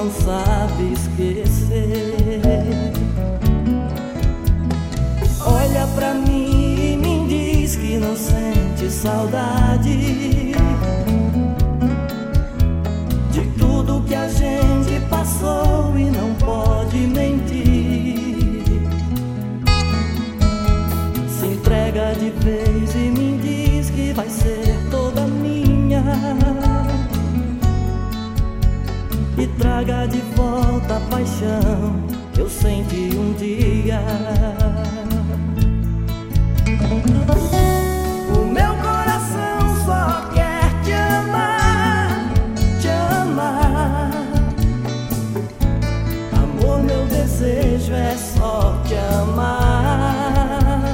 não sabe esquecer. Olha pra mim e me diz que não sente saudade de tudo que a gente passou e não pode mentir. Se entrega de vez e me diz que vai ser toda minha, e traga de volta a paixão que eu senti um dia. O meu coração só quer te amar, te amar. Amor, meu desejo é só te amar.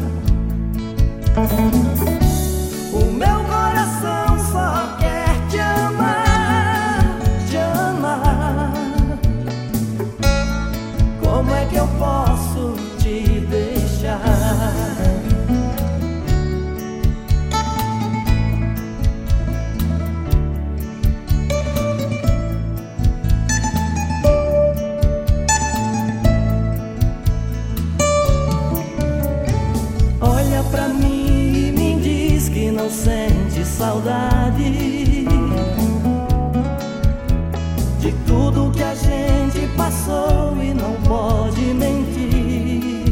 O meu coração só quer te amar, te amar. Como é que eu posso te deixar? Olha pra mim e me diz que não sente saudade de tudo que a gente passou e não pode mentir.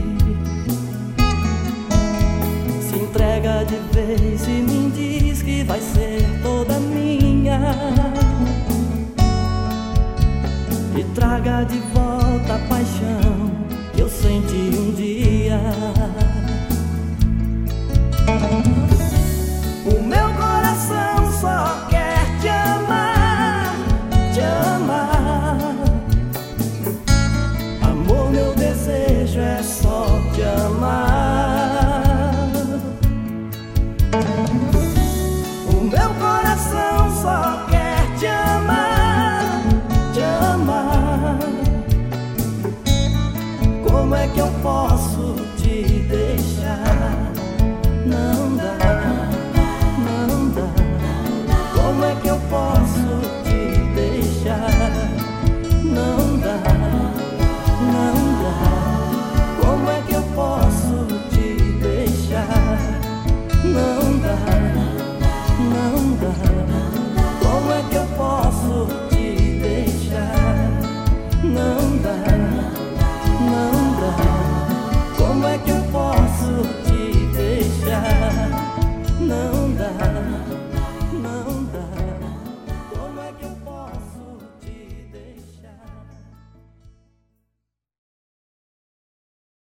Se entrega de vez e me diz que vai ser toda minha, e traga de volta a paixão